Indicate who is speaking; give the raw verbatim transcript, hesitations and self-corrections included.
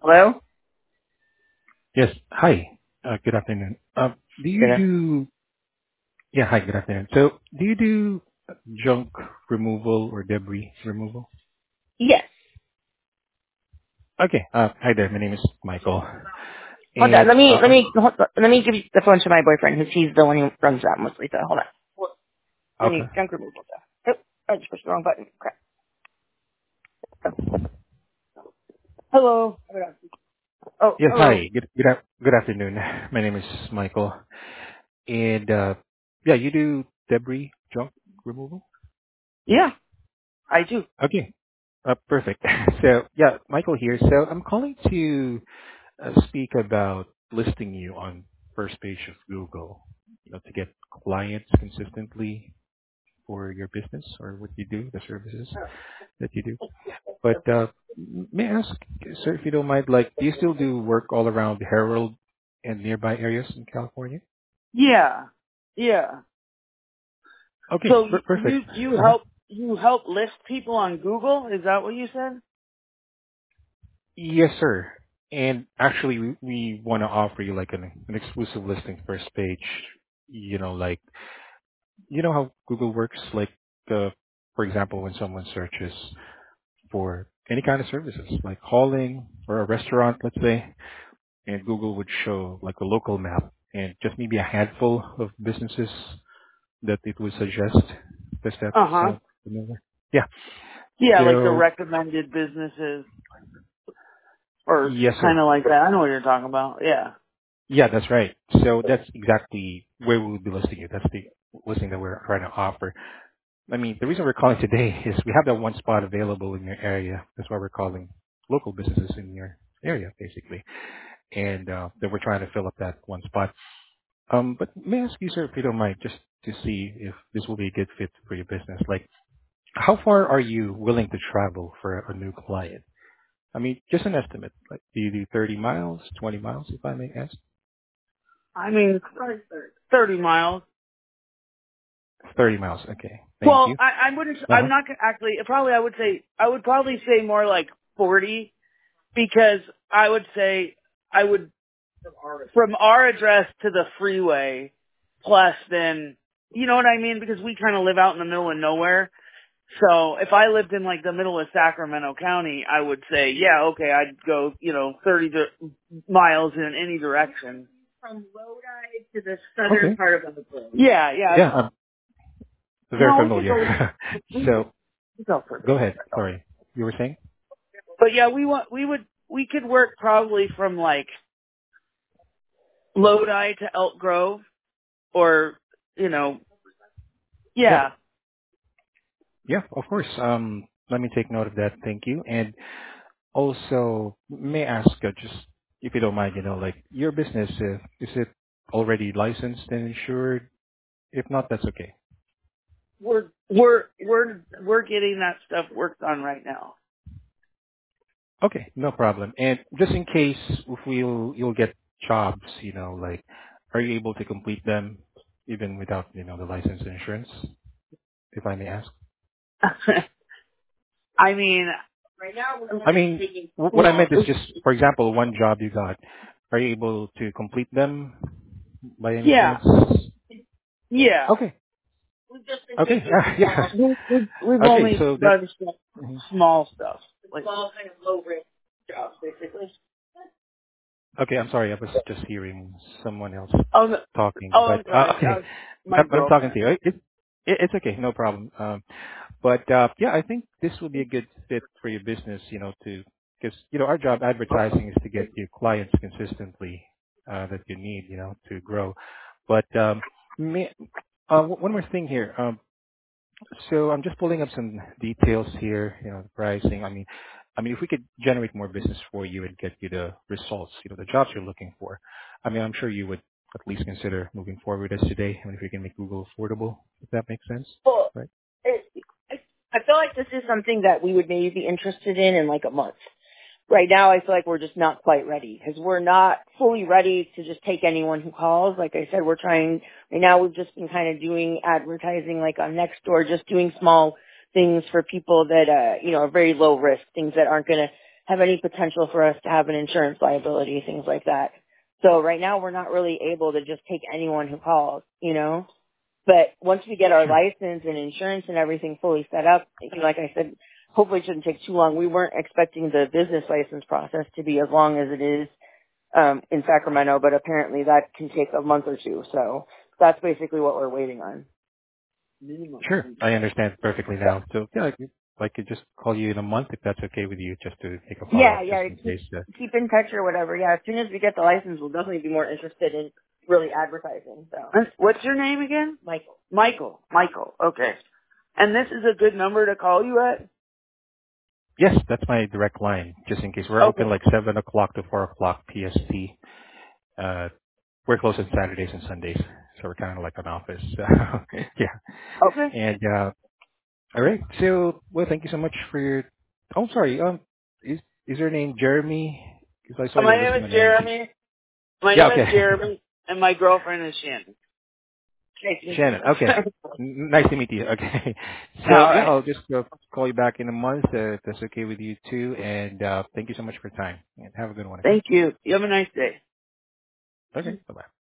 Speaker 1: Hello?
Speaker 2: Yes. Hi. Uh, Good afternoon. Uh, Do you
Speaker 1: Good.
Speaker 2: do... Yeah, hi, good afternoon. So do you do junk removal or debris removal?
Speaker 1: Yes.
Speaker 2: Okay. Uh, Hi there. My name is Michael,
Speaker 1: Hold on.
Speaker 2: and
Speaker 1: Let me
Speaker 2: uh,
Speaker 1: let
Speaker 2: I'm
Speaker 1: me hold on. Let me give you the phone to my boyfriend, who's he's the one who runs that mostly. So hold on. Let
Speaker 2: okay.
Speaker 1: me junk removal stuff. Oh, I just pushed the wrong button. Crap. Hello. Oh,
Speaker 2: Yes,
Speaker 1: hello.
Speaker 2: hi. Good good af- good afternoon. My name is Michael, and uh, yeah, you do debris junk removal?
Speaker 1: Yeah, I do.
Speaker 2: Okay. Uh, Perfect. So yeah, Michael here. So I'm calling to uh, speak about listing you on first page of Google, you know, to get clients consistently for your business or what you do, the services that you do. But uh, m- may I ask, sir, if you don't mind, like, do you still do work all around Harold and nearby areas in California?
Speaker 1: Yeah, yeah.
Speaker 2: Okay,
Speaker 1: So
Speaker 2: per-
Speaker 1: you
Speaker 2: perfect.
Speaker 1: you you
Speaker 2: Uh-huh.
Speaker 1: help you help list people on Google? Is that what you said?
Speaker 2: Yes, sir. And actually, we, we want to offer you like an, an exclusive listing first page. You know, like you know how Google works. Like, uh, for example, when someone searches for any kind of services, like hauling or a restaurant, let's say, and Google would show like a local map and just maybe a handful of businesses that it would suggest. Does that
Speaker 1: Uh huh.
Speaker 2: sound familiar? Yeah.
Speaker 1: Yeah, like the
Speaker 2: So
Speaker 1: recommended businesses or
Speaker 2: yes,
Speaker 1: kind
Speaker 2: sir.
Speaker 1: of like that. I know what you're talking about. Yeah.
Speaker 2: Yeah, that's right. So that's exactly where we would be listing you. That's the listing that we're trying to offer. I mean, the reason we're calling today is we have that one spot available in your area. That's why we're calling local businesses in your area, basically. And uh, that we're trying to fill up that one spot. Um, but may I ask you, sir, if you don't mind, just to see if this will be a good fit for your business. Like, how far are you willing to travel for a new client? I mean, just an estimate. Like, do you do thirty miles, twenty miles, if I may ask?
Speaker 1: I mean, thirty miles.
Speaker 2: thirty miles. Okay. Thank
Speaker 1: Well,
Speaker 2: you.
Speaker 1: I, I wouldn't.
Speaker 2: Uh-huh.
Speaker 1: I'm not gonna actually. Probably, I would say. I would probably say more like forty because I would say I would from our address to the freeway plus then. You know what I mean? Because we kind of live out in the middle of nowhere. So if I lived in like the middle of Sacramento County, I would say, yeah, okay, I'd go, you know, thirty di- miles in any direction. From Lodi to the southern
Speaker 2: Okay.
Speaker 1: part of the Yeah, yeah.
Speaker 2: Yeah, I'm very
Speaker 1: No, we could go.
Speaker 2: familiar.
Speaker 1: We
Speaker 2: So
Speaker 1: could go further.
Speaker 2: go ahead. Sorry. You were saying?
Speaker 1: But yeah, we want we would we could work probably from like Lodi to Elk Grove, or you know,
Speaker 2: Yeah.
Speaker 1: yeah.
Speaker 2: Yeah, of course. Um, let me take note of that. Thank you. And also, may I ask, uh, just if you don't mind, you know, like your business, uh, is it already licensed and insured? If not, that's okay.
Speaker 1: We're we're we're we're getting that stuff worked on right now.
Speaker 2: Okay, no problem. And just in case if we'll you'll get jobs, you know, like are you able to complete them even without, you know, the license and insurance, if I may ask?
Speaker 1: I mean, right now we're
Speaker 2: I
Speaker 1: only
Speaker 2: mean,
Speaker 1: taking.
Speaker 2: wh- what I
Speaker 1: Well,
Speaker 2: meant is just, for example, one job you got, are you able to complete them by any
Speaker 1: yeah,
Speaker 2: chance?
Speaker 1: yeah.
Speaker 2: Okay.
Speaker 1: We've just been
Speaker 2: Okay.
Speaker 1: taking
Speaker 2: Yeah. Yeah.
Speaker 1: small. We, we, we've
Speaker 2: Okay.
Speaker 1: only
Speaker 2: So that.
Speaker 1: done small,
Speaker 2: Mhm.
Speaker 1: small stuff, like small kind of low risk jobs, basically.
Speaker 2: Okay. I'm sorry. I was just hearing someone else
Speaker 1: Oh, no,
Speaker 2: talking,
Speaker 1: oh,
Speaker 2: but
Speaker 1: I'm
Speaker 2: uh,
Speaker 1: sorry. That
Speaker 2: okay.
Speaker 1: was my
Speaker 2: But, but I'm talking
Speaker 1: girlfriend.
Speaker 2: to you. It, it, it's okay. No problem. Um, But uh, yeah, I think this will be a good fit for your business, you know, to because you know our job advertising is to get you clients consistently uh, that you need, you know, to grow. But um, may, uh, w- one more thing here. Um, so I'm just pulling up some details here, you know, the pricing. I mean, I mean, if we could generate more business for you and get you the results, you know, the jobs you're looking for, I mean, I'm sure you would at least consider moving forward with us today. I mean, if we can make Google affordable, if that makes sense,
Speaker 1: Well,
Speaker 2: right?
Speaker 1: it, I, I feel like this is something that we would maybe be interested in in like a month. Right now, I feel like we're just not quite ready because we're not fully ready to just take anyone who calls. Like I said, we're trying, right now we've just been kind of doing advertising like on Nextdoor, just doing small things for people that, uh, you know, are very low risk, things that aren't going to have any potential for us to have an insurance liability, things like that. So right now we're not really able to just take anyone who calls, you know. But once we get our
Speaker 2: Sure.
Speaker 1: license and insurance and everything fully set up, like I said, hopefully it shouldn't take too long. We weren't expecting the business license process to be as long as it is um, in Sacramento, but apparently that can take a month or two. So that's basically what we're waiting on.
Speaker 2: Sure. I understand perfectly now. So yeah, I could I could just call you in a month if that's okay with you, just to take a
Speaker 1: Yeah,
Speaker 2: follow-up just
Speaker 1: yeah,
Speaker 2: in
Speaker 1: keep,
Speaker 2: case. Uh,
Speaker 1: keep in touch or whatever. Yeah, as soon as we get the license, we'll definitely be more interested in really advertising. So, what's your name again? Michael. Michael. Michael. Okay. And this is a good number to call you at?
Speaker 2: yes, that's my direct line, just in case. We're open
Speaker 1: Okay.
Speaker 2: like seven o'clock to four o'clock P S T. Uh, we're closed on Saturdays and Sundays, so we're kind of like an office. yeah.
Speaker 1: Okay.
Speaker 2: And uh, all right. So, well, thank you so much for your. Oh, sorry. Um, is is your name Jeremy? Because I saw
Speaker 1: Uh, my
Speaker 2: you're
Speaker 1: name
Speaker 2: listing
Speaker 1: is
Speaker 2: on M G.
Speaker 1: Jeremy. My
Speaker 2: Yeah.
Speaker 1: name is
Speaker 2: Okay.
Speaker 1: Jeremy, and my girlfriend is Shannon. Nice to meet
Speaker 2: Shannon. Okay.
Speaker 1: you.
Speaker 2: N- Nice to meet you. Okay.
Speaker 1: All
Speaker 2: So yeah,
Speaker 1: right.
Speaker 2: I'll just uh, call you back in a month uh, if that's okay with you too. And uh, thank you so much for your time. And have a good one. Okay.
Speaker 1: Thank you. You have a nice day.
Speaker 2: Okay. Bye bye.